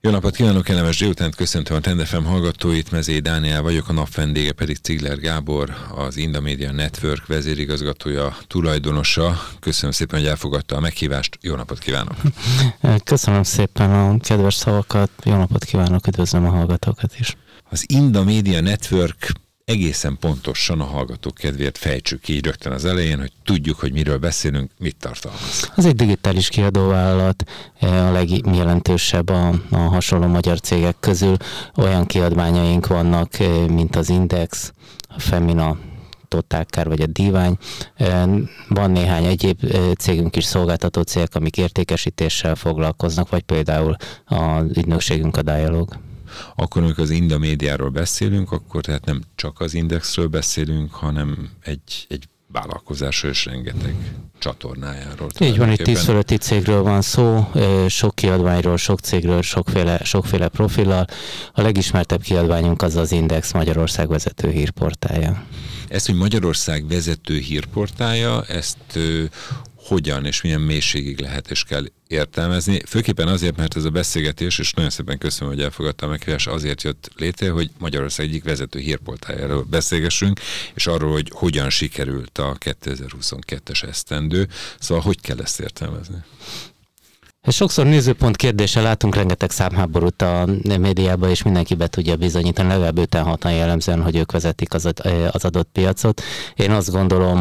Jó napot kívánok, kellemes délutánt, köszöntöm a Trend FM hallgatóit, Mezei Dániel vagyok, a nap vendége pedig Cigler Gábor, az Indamedia Network vezérigazgatója, tulajdonosa. Köszönöm szépen, hogy elfogadta a meghívást, jó napot kívánok! Köszönöm szépen a kedves szavakat, jó napot kívánok, üdvözlöm a hallgatókat is! Az Indamedia Network egészen pontosan a hallgatók kedvéért fejtsük ki így rögtön az elején, hogy tudjuk, hogy miről beszélünk, mit tartalmaz. Az egy digitális kiadóvállalat, a legjelentősebb a hasonló magyar cégek közül. Olyan kiadványaink vannak, mint az Index, a Femina, Totálkár vagy a Divány. Van néhány egyéb cégünk is, szolgáltató cégek, amik értékesítéssel foglalkoznak, vagy például az ügynökségünk a Dialog. Akkor, amikor az Indamédiáról beszélünk, akkor tehát nem csak az Indexről beszélünk, hanem egy vállalkozásról és rengeteg csatornájáról. Így van, itt 10 fölötti cégről van szó, sok kiadványról, sok cégről, sokféle profillal. A legismertebb kiadványunk az Index, Magyarország vezető hírportálja. Ezt, hogy Magyarország vezető hírportálja, ezt hogyan és milyen mélységig lehet és kell értelmezni. Főképpen azért, mert ez a beszélgetés, és nagyon szépen köszönöm, hogy elfogadta a meghívást, azért jött létre, hogy Magyarország egyik vezető hírportáljáról beszélgessünk, és arról, hogy hogyan sikerült a 2022-es esztendő. Szóval hogy kell ezt értelmezni? Sokszor nézőpont kérdése, látunk rengeteg számháborút a médiában, és mindenki be tudja bizonyítani, legalább 5-6-an jellemzően, hogy ők vezetik az adott piacot. Én azt gondolom,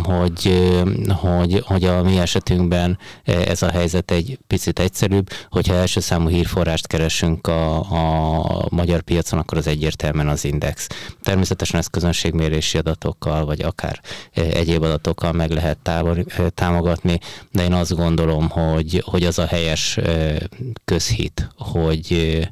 hogy a mi esetünkben ez a helyzet egy picit egyszerűbb, hogyha első számú hírforrást keresünk a magyar piacon, akkor az egyértelműen az Index. Természetesen ezt közönségmérési adatokkal, vagy akár egyéb adatokkal meg lehet támogatni, de én azt gondolom, hogy az a helyes közhit, hogy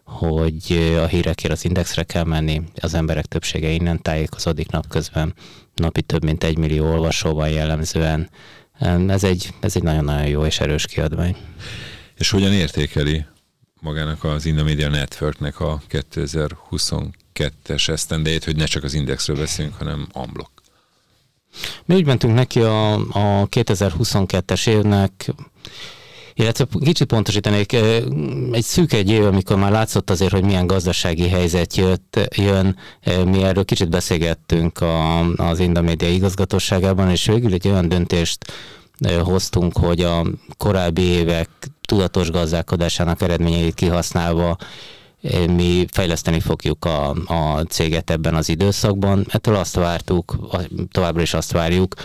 a hírekért az Indexre kell menni, az emberek többsége innen tájékozódik napközben, napi több mint 1 millió olvasóval jellemzően. Ez egy nagyon-nagyon jó és erős kiadvány. És hogyan értékeli magának az Indamedia Networknek a 2022-es esztendejét, hogy ne csak az Indexről beszélünk, hanem en bloc? Mi úgy mentünk neki a 2022-es évnek, illetve kicsit pontosítanék, egy szűk egy év, amikor már látszott azért, hogy milyen gazdasági helyzet jön, mi erről kicsit beszélgettünk az Indamedia igazgatóságában, és végül egy olyan döntést hoztunk, hogy a korábbi évek tudatos gazdálkodásának eredményeit kihasználva mi fejleszteni fogjuk a céget ebben az időszakban. Ettől azt vártuk, továbbra is azt várjuk,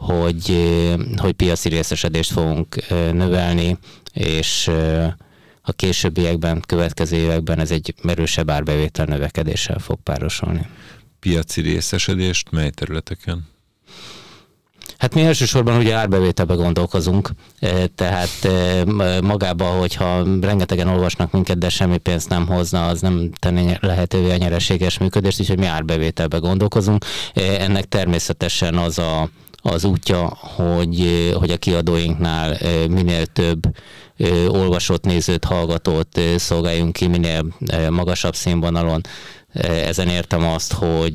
hogy piaci részesedést fogunk növelni, és a későbbiekben, következő években ez egy erősebb árbevétel növekedéssel fog párosulni. Piaci részesedést mely területeken? Hát mi elsősorban ugye árbevételbe gondolkozunk, tehát magában, hogyha rengetegen olvasnak minket, de semmi pénzt nem hozna, az nem tenni lehetővé a nyereséges működést, úgyhogy mi árbevételbe gondolkozunk. Ennek természetesen az útja, hogy a kiadóinknál minél több olvasót, nézőt, hallgatót szolgáljunk ki, minél magasabb színvonalon. Ezen értem azt,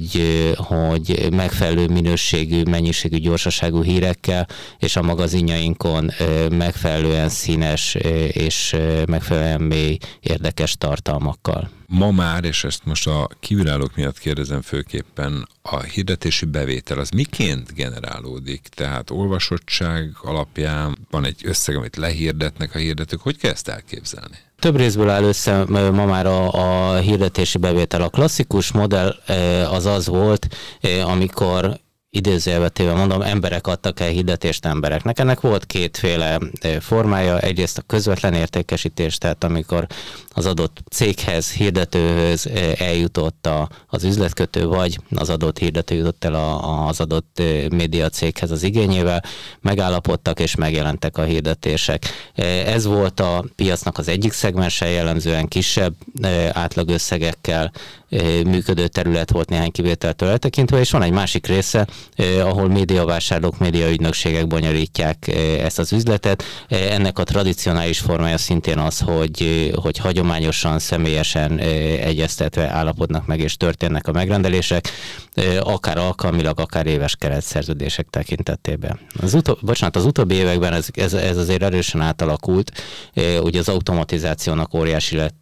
hogy megfelelő minőségű, mennyiségű, gyorsaságú hírekkel, és a magazinjainkon megfelelően színes és megfelelően mély, érdekes tartalmakkal. Ma már, és ezt most a kívülállók miatt kérdezem főképpen, a hirdetési bevétel az miként generálódik? Tehát olvasottság alapján van egy összeg, amit lehirdetnek a hirdetők. Hogy kell ezt elképzelni? Több részből áll össze ma már a hirdetési bevétel. A klasszikus modell az volt, amikor idézőjelbe téve mondom, emberek adtak el hirdetést embereknek. Ennek volt kétféle formája. Egyrészt a közvetlen értékesítés, tehát amikor az adott céghez, hirdetőhöz eljutott az üzletkötő, vagy az adott hirdető jutott el az adott médiacéghez az igényével, megállapodtak és megjelentek a hirdetések. Ez volt a piacnak az egyik szegmense, jellemzően kisebb átlagösszegekkel működő terület volt néhány kivételtől eltekintve, és van egy másik része, ahol médiavásárlók, médiaügynökségek bonyolítják ezt az üzletet. Ennek a tradicionális formája szintén az, hogy hagyományosan, személyesen egyeztetve állapodnak meg és történnek a megrendelések, akár alkalmilag, akár éves keretszerződések tekintetében. Az utóbbi években ez azért erősen átalakult, ugye az automatizációnak óriási lett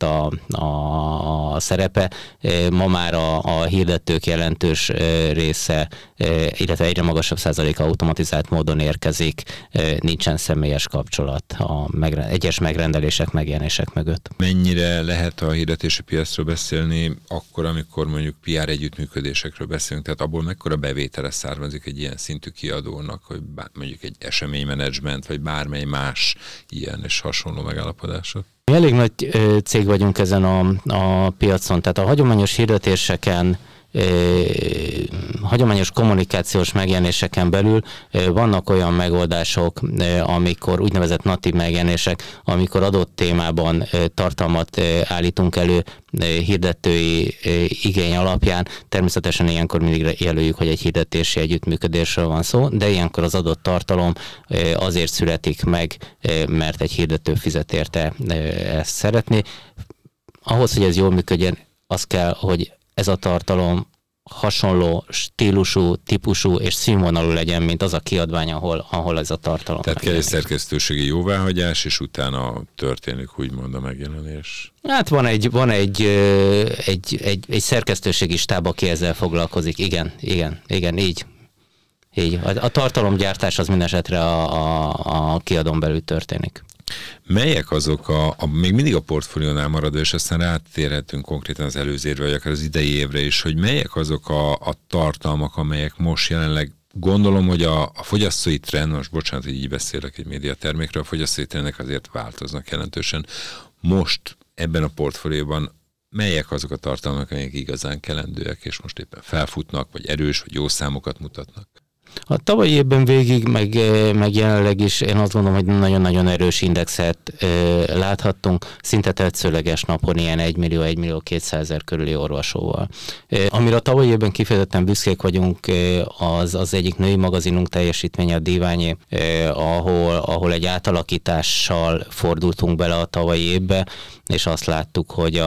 a szerepe, ma már a hirdetők jelentős része, illetve egyre magasabb százalék automatizált módon érkezik, nincsen személyes kapcsolat egyes megrendelések, megjelenések mögött. Mennyire lehet a hirdetési piacról beszélni akkor, amikor mondjuk PR együttműködésekről beszélünk, tehát abból mekkora bevétele származik egy ilyen szintű kiadónak, hogy mondjuk egy eseménymenedzsment, vagy bármely más ilyen és hasonló megállapodások? Mi elég nagy cég vagyunk ezen a piacon, tehát a hagyományos hirdetéseken, hagyományos kommunikációs megjelenéseken belül vannak olyan megoldások, amikor úgynevezett natív megjelenések, amikor adott témában tartalmat állítunk elő hirdetői igény alapján. Természetesen ilyenkor mindig jelöljük, hogy egy hirdetési együttműködésről van szó, de ilyenkor az adott tartalom azért születik meg, mert egy hirdető fizet érte ezt szeretné. Ahhoz, hogy ez jól működjön, az kell, hogy ez a tartalom hasonló stílusú, típusú és színvonalú legyen, mint az a kiadvány, ahol ez a tartalom. Tehát kell egy szerkesztőségi jóváhagyás, és utána történik úgymond a megjelenés. Hát van egy szerkesztőségi stáb, aki ezzel foglalkozik. Igen, így. A tartalomgyártás az minden esetre a kiadón belül történik. Melyek azok még mindig a portfóliónál maradó, és aztán rátérhetünk konkrétan az előző évre, vagy akár az idei évre is, hogy melyek azok a tartalmak, amelyek most jelenleg, gondolom, hogy a fogyasztói trend, most bocsánat, hogy így beszélek egy médiatermékről, a fogyasztói trendek azért változnak jelentősen. Most ebben a portfólióban melyek azok a tartalmak, amelyek igazán kelendőek, és most éppen felfutnak, vagy erős, vagy jó számokat mutatnak? A tavalyi évben végig, meg jelenleg is én azt gondolom, hogy nagyon-nagyon erős indexet láthattunk, szinte tetszőleges napon ilyen 1 millió 200 000 körüli olvasóval. Amire a tavalyi évben kifejezetten büszkék vagyunk, az egyik női magazinunk teljesítménye, a Diványé, ahol egy átalakítással fordultunk bele a tavalyi évbe, és azt láttuk, hogy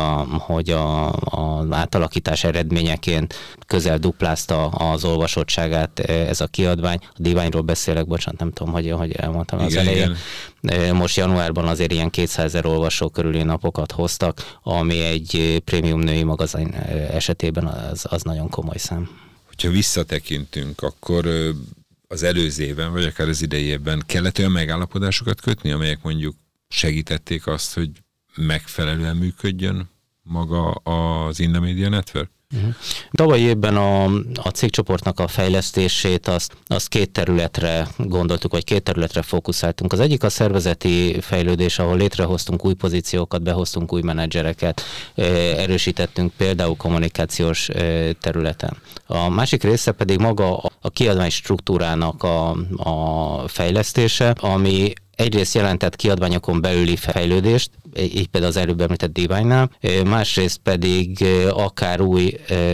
az átalakítás eredményeként közel duplázta az olvasottságát ez a kiadvány. A Diványról beszélek, bocsánat, nem tudom, hogy elmondtam az elején. Most januárban azért ilyen 200 000 olvasó körüli napokat hoztak, ami egy prémium női magazin esetében az nagyon komoly szám. Hogyha visszatekintünk, akkor az előző évben, vagy akár az idei évben kellett olyan megállapodásokat kötni, amelyek mondjuk segítették azt, hogy megfelelően működjön maga az Indamedia Network? Tavalyi évben a cégcsoportnak a fejlesztését azt két területre gondoltuk, vagy két területre fókuszáltunk. Az egyik a szervezeti fejlődés, ahol létrehoztunk új pozíciókat, behoztunk új menedzsereket, erősítettünk például kommunikációs területen. A másik része pedig maga a kiadvány struktúrának a fejlesztése, ami egyrészt jelentett kiadványokon belüli fejlődést, így például az előbb említett Diványnál, másrészt pedig akár új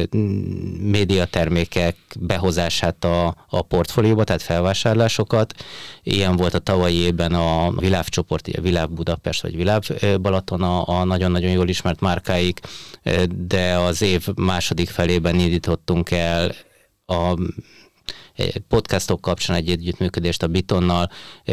médiatermékek behozását a portfólióba, tehát felvásárlásokat. Ilyen volt a tavalyi évben a Viláv csoport, a Viláv Budapest vagy Viláv Balaton a nagyon-nagyon jól ismert márkáik, de az év második felében indítottunk el a podcastok kapcsán egy együttműködést a Bitonnal,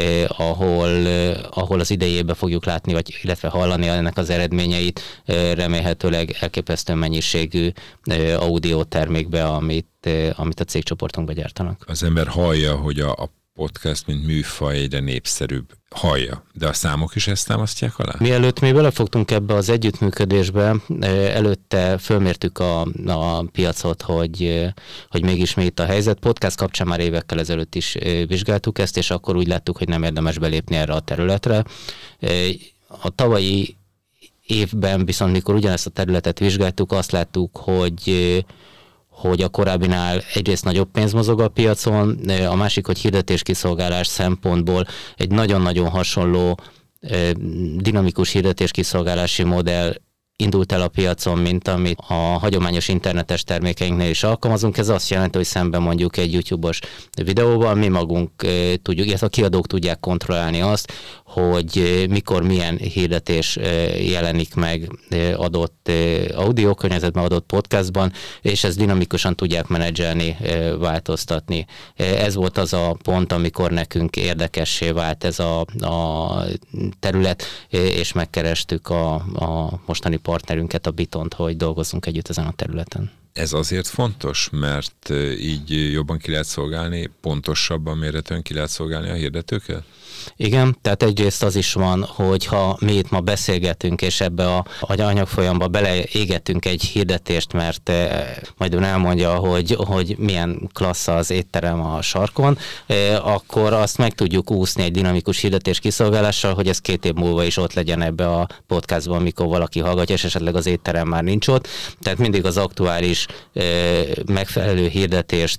ahol az idejében fogjuk látni, illetve hallani ennek az eredményeit, remélhetőleg elképesztő mennyiségű audio termékbe, amit a cégcsoportunkba gyártanak. Az ember hallja, hogy a podcast, mint műfaj egyre népszerűbb. Hallja, de a számok is ezt támasztják alá? Mielőtt mi belefogtunk ebbe az együttműködésbe, előtte fölmértük a piacot, hogy mégis mi itt a helyzet. Podcast kapcsán már évekkel ezelőtt is vizsgáltuk ezt, és akkor úgy láttuk, hogy nem érdemes belépni erre a területre. A tavalyi évben viszont, mikor ugyanezt a területet vizsgáltuk, azt láttuk, hogy a korábbinál egyrészt nagyobb pénz mozog a piacon, a másik, hogy hirdetéskiszolgálás szempontból egy nagyon-nagyon hasonló dinamikus hirdetéskiszolgálási modell indult el a piacon, mint amit a hagyományos internetes termékeinknél is alkalmazunk. Ez azt jelenti, hogy szemben mondjuk egy YouTube-os videóval mi magunk tudjuk, illetve a kiadók tudják kontrollálni azt, hogy mikor milyen hirdetés jelenik meg adott audiókörnyezetben, adott podcastban, és ezt dinamikusan tudják menedzselni, változtatni. Ez volt az a pont, amikor nekünk érdekessé vált ez a terület, és megkerestük a mostani partnerünket, a Bitont, hogy dolgozzunk együtt ezen a területen. Ez azért fontos, mert így jobban ki lehet szolgálni, pontosabban mérhetően ki lehet szolgálni a hirdetőket? Igen, tehát egyrészt az is van, hogy ha mi itt ma beszélgetünk, és ebbe a anyagfolyamba beleégetünk egy hirdetést, mert majd ön elmondja, hogy milyen klassz az étterem a sarkon, akkor azt meg tudjuk úszni egy dinamikus hirdetés kiszolgálással, hogy ez 2 év múlva is ott legyen ebbe a podcastban, amikor valaki hallgatja, és esetleg az étterem már nincs ott. Tehát mindig az aktuális megfelelő hirdetést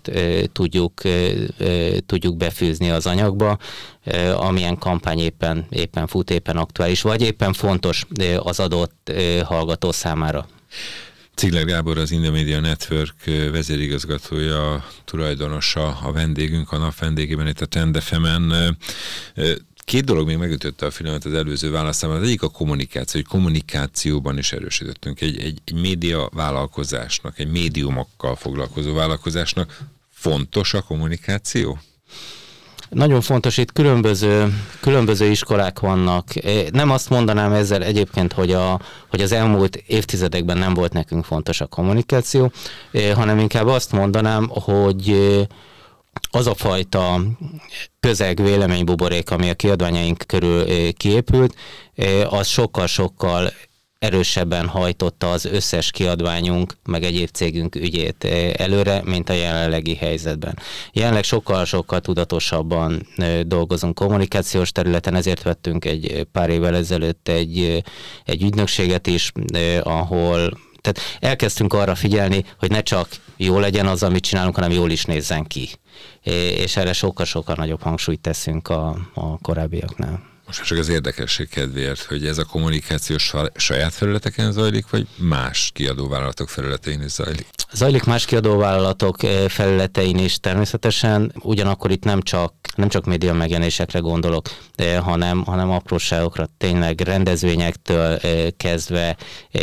tudjuk befűzni az anyagba, amilyen kampány éppen fut, éppen aktuális, vagy éppen fontos az adott hallgató számára. Ziegler Gábor, az Indomedia Network vezérigazgatója, tulajdonosa, a vendégünk, a nap vendégében itt a Trend FM-en. 2 dolog még megütötte a filmet az előző válaszában. Az egyik a kommunikáció, hogy kommunikációban is erősítettünk. Egy média vállalkozásnak, egy médiumokkal foglalkozó vállalkozásnak fontos a kommunikáció? Nagyon fontos, itt különböző iskolák vannak. Nem azt mondanám ezzel egyébként, hogy az elmúlt évtizedekben nem volt nekünk fontos a kommunikáció, hanem inkább azt mondanám, hogy az a fajta közeg, véleménybuborék, ami a kiadványaink körül kiépült, az sokkal-sokkal erősebben hajtotta az összes kiadványunk, meg egyéb cégünk ügyét előre, mint a jelenlegi helyzetben. Jelenleg sokkal-sokkal tudatosabban dolgozunk kommunikációs területen, ezért vettünk egy pár évvel ezelőtt egy ügynökséget is, ahol tehát elkezdtünk arra figyelni, hogy ne csak jó legyen az, amit csinálunk, hanem jól is nézzen ki. És erre sokkal-sokkal nagyobb hangsúlyt teszünk a korábbiaknál. Most csak az érdekesség kedvéért, hogy ez a kommunikáció saját felületeken zajlik, vagy más kiadóvállalatok felületein is zajlik? Zajlik más kiadóvállalatok felületein is természetesen, ugyanakkor itt nem csak média megjelenésekre gondolok, hanem apróságokra, tényleg rendezvényektől kezdve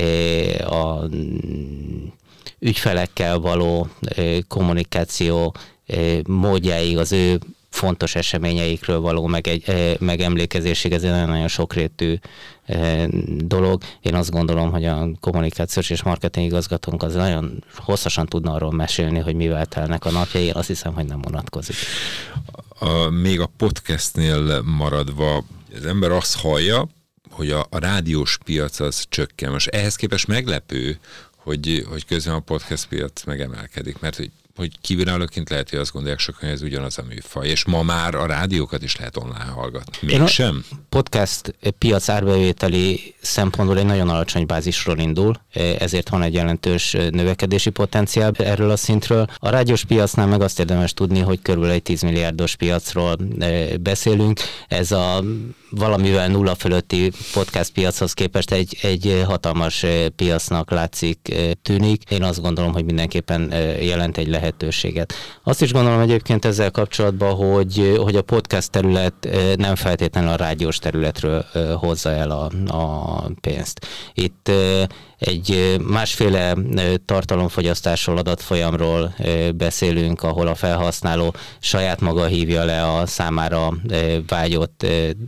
a ügyfelekkel való kommunikáció módjáig, az ő fontos eseményeikről való megemlékezésig, ez egy nagyon sokrétű dolog. Én azt gondolom, hogy a kommunikációs és marketing igazgatónk az nagyon hosszasan tudna arról mesélni, hogy mivel telnek a napjai. Én azt hiszem, hogy nem vonatkozik. Még a podcastnél maradva, az ember azt hallja, hogy a rádiós piac az csökken. Most ehhez képest meglepő, hogy közben a podcast piac megemelkedik, mert hogy kívülállóként lehet, hogy azt gondolják sokan, hogy ez ugyanaz a műfaj, és ma már a rádiókat is lehet online hallgatni. Mégsem? A podcast piac árbevételi szempontból egy nagyon alacsony bázisról indul, ezért van egy jelentős növekedési potenciál erről a szintről. A rádiós piacnál meg azt érdemes tudni, hogy körülbelül egy 10 milliárdos piacról beszélünk. Ez a valamivel nulla fölötti podcast piachoz képest egy hatalmas piacnak tűnik. Én azt gondolom, hogy mindenképpen jelent egy lehetőséget. Azt is gondolom egyébként ezzel kapcsolatban, hogy a podcast terület nem feltétlenül a rádiós területről hozza el a pénzt. Itt egy másféle tartalomfogyasztásról, adatfolyamról beszélünk, ahol a felhasználó saját maga hívja le a számára vágyott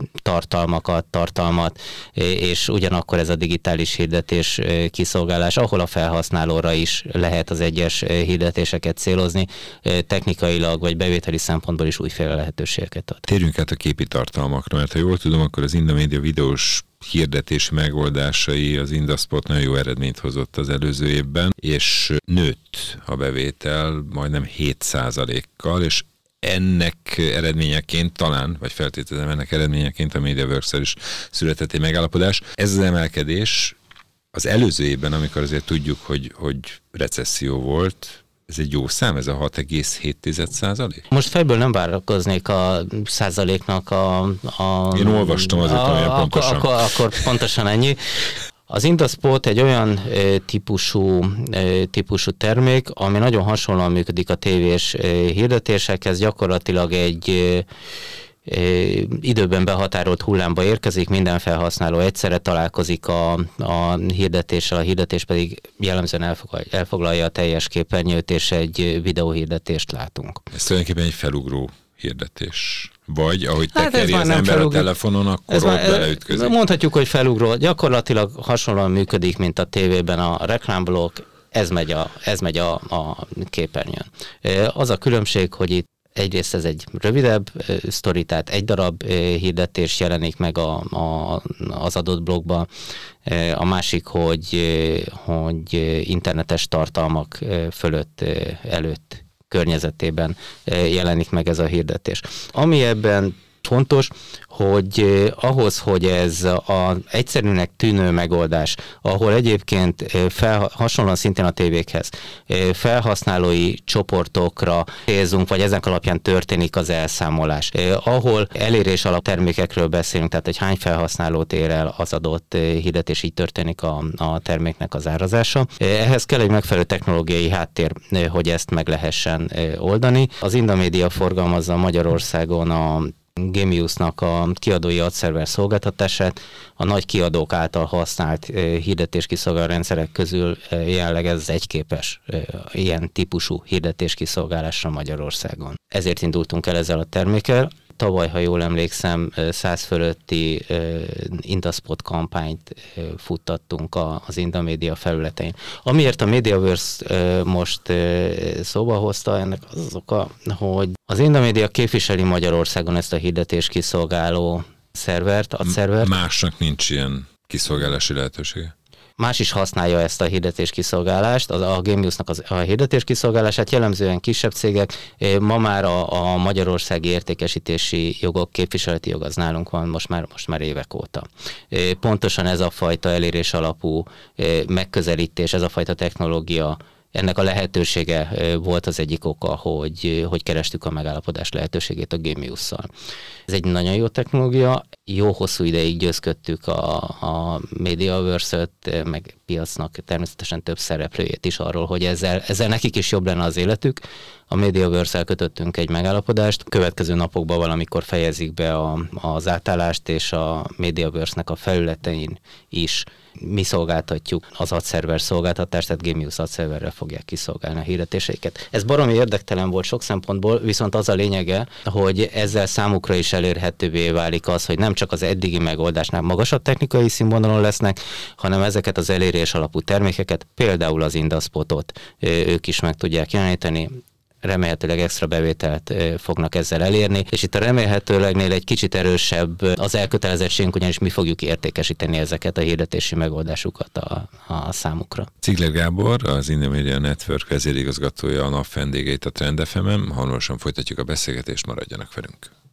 tartalmat, és ugyanakkor ez a digitális hirdetés kiszolgálás, ahol a felhasználóra is lehet az egyes hirdetéseket célozni, technikailag vagy bevételi szempontból is újféle lehetőségeket ad. Térjünk át a képi tartalmakra, mert ha jól tudom, akkor az Indomedia videós hirdetési megoldásai, az Indaspot nagyon jó eredményt hozott az előző évben, és nőtt a bevétel majdnem 7%-kal, és ennek eredményeként talán, vagy feltételezem ennek eredményeként a MediaWorks-el is született egy megállapodás. Ez az emelkedés az előző évben, amikor azért tudjuk, hogy recesszió volt, ez egy jó szám, ez a 6,7%? Most fejből nem várakoznék a százaléknak Én olvastam azért, amilyen pontosan. Akkor pontosan ennyi. Az Indaspot egy olyan típusú termék, ami nagyon hasonlóan működik a tévés hirdetésekhez, gyakorlatilag egy időben behatárolt hullámba érkezik, minden felhasználó egyszerre találkozik a hirdetéssel, a hirdetés pedig jellemzően elfoglalja a teljes képernyőt, és egy videóhirdetést látunk. Ez tulajdonképpen egy felugró hirdetés. Vagy ahogy tekeri az ember a telefonon, akkor ott beleütközik. Mondhatjuk, hogy felugró. Gyakorlatilag hasonlóan működik, mint a tévében a reklámblokk, ez megy a képernyőn. Az a különbség, hogy itt egyrészt ez egy rövidebb sztori, tehát egy darab hirdetés jelenik meg az adott blogban. A másik, hogy internetes tartalmak előtt környezetében jelenik meg ez a hirdetés. Ami ebben fontos, hogy ahhoz, hogy ez az egyszerűnek tűnő megoldás, ahol egyébként hasonlóan szintén a tévékhez felhasználói csoportokra célzunk, vagy ezek alapján történik az elszámolás, ahol elérés alap termékekről beszélünk, tehát hogy hány felhasználót ér el az adott hirdetés, így történik a terméknek az árazása. Ehhez kell egy megfelelő technológiai háttér, hogy ezt meg lehessen oldani. Az Indamédia forgalmazza Magyarországon a Gemiusnak a kiadói adszerver szolgáltatását. A nagy kiadók által használt hirdetéskiszolgáló rendszerek közül jelenleg ez egyképes ilyen típusú hirdetéskiszolgálásra Magyarországon. Ezért indultunk el ezzel a termékkel. Tavaly, ha jól emlékszem, 100 fölötti Indaspot kampányt futtattunk az Indamédia felületein. Amiért a Mediaverse most szóba hozta, ennek az oka, hogy az Indamédia képviseli Magyarországon ezt a hirdetés kiszolgáló adszervert. Másnak nincs ilyen kiszolgálási lehetősége? Más is használja ezt a hirdetéskiszolgálást, a Gemiusnak a hirdetéskiszolgálását, jellemzően kisebb cégek. Ma már a magyarországi értékesítési jogok, képviseleti jog az nálunk van most már évek óta. Pontosan ez a fajta elérés alapú megközelítés, ez a fajta technológia, ennek a lehetősége volt az egyik oka, hogy kerestük a megállapodás lehetőségét a Gemiusszal. Ez egy nagyon jó technológia, jó hosszú ideig győzködtük a Mediaverse-öt, meg piacnak természetesen több szereplőjét is arról, hogy ezzel nekik is jobb lenne az életük. A Mediaverse-el kötöttünk egy megállapodást, következő napokban valamikor fejezik be az átállást, és a Mediaverse-nek a felületein is mi szolgáltatjuk az adszerver szolgáltatást, tehát Gemius adszerverrel fogják kiszolgálni a hirdetéseiket. Ez baromi érdektelen volt sok szempontból, viszont az a lényege, hogy ezzel számukra is elérhetővé válik az, hogy nem csak az eddigi megoldásnál magasabb technikai színvonalon lesznek, hanem ezeket az elérés alapú termékeket, például az Indaspotot ők is meg tudják jeleníteni, remélhetőleg extra bevételt fognak ezzel elérni, és itt a remélhetőlegnél egy kicsit erősebb az elkötelezettségünk, ugyanis mi fogjuk értékesíteni ezeket a hirdetési megoldásukat a számukra. Cigler Gábor, az Indamedia Network vezérigazgatója, a nap vendégeit a Trend FM-en. Hamarosan folytatjuk a beszélgetést, maradjanak velünk.